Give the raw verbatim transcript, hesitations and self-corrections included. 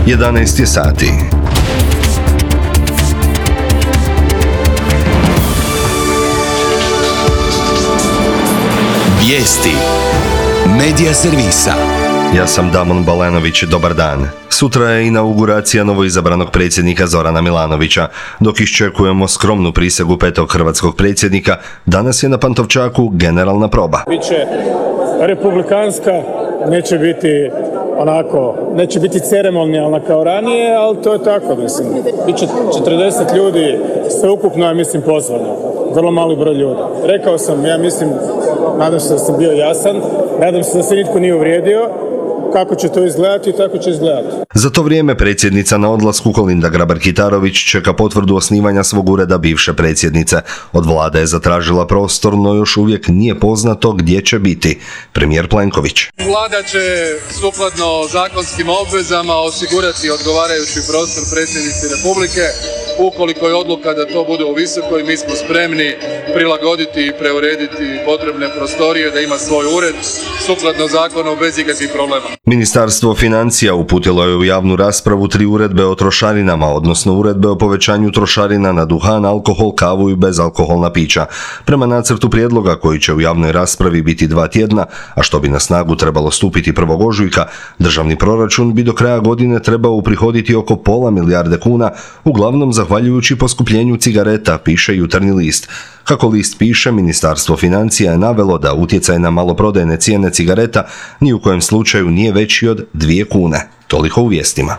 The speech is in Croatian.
jedanaest je sati. Vijesti Medija servisa. Ja sam Damon Balenović, dobar dan. Sutra je inauguracija novoizabranog predsjednika Zorana Milanovića. Dok iščekujemo skromnu prisegu petog hrvatskog predsjednika, danas je na Pantovčaku generalna proba. Biće republikanska, neće biti onako, neće biti ceremonijalna kao ranije, ali to je tako, mislim. Biće četrdeset ljudi sveukupno, ja mislim, pozvano. Vrlo mali broj ljudi. Rekao sam, ja mislim, nadam se da sam bio jasan, nadam se da se nitko nije uvrijedio. Kako će to izgledati, tako će izgledati. Za to vrijeme predsjednica na odlasku Kolinda Grabar-Kitarović čeka potvrdu osnivanja svog ureda bivše predsjednice. Od vlade je zatražila prostor, no još uvijek nije poznato gdje će biti. Premijer Plenković. Vlada će sukladno zakonskim obvezama osigurati odgovarajući prostor predsjednici Republike. Ukoliko je odluka da to bude u Visokoj, mi smo spremni prilagoditi i preurediti potrebne prostorije da ima svoj ured sukladno zakonu bez ikakvih problema. Ministarstvo financija uputilo je u javnu raspravu tri uredbe o trošarinama, odnosno uredbe o povećanju trošarina na duhan, alkohol, kavu i bezalkoholna pića. Prema nacrtu prijedloga koji će u javnoj raspravi biti dva tjedna, a što bi na snagu trebalo stupiti prvog ožujka, državni proračun bi do kraja godine trebao uprihoditi oko pola milijarde kuna, uglavnom zahvaljujući poskupljenju cigareta, piše Jutarnji list. Kako list piše, Ministarstvo financija je navelo da utjecaj na maloprodajne cijene cigareta ni u kojem slučaju nije veći od dvije kune. Toliko u vijestima.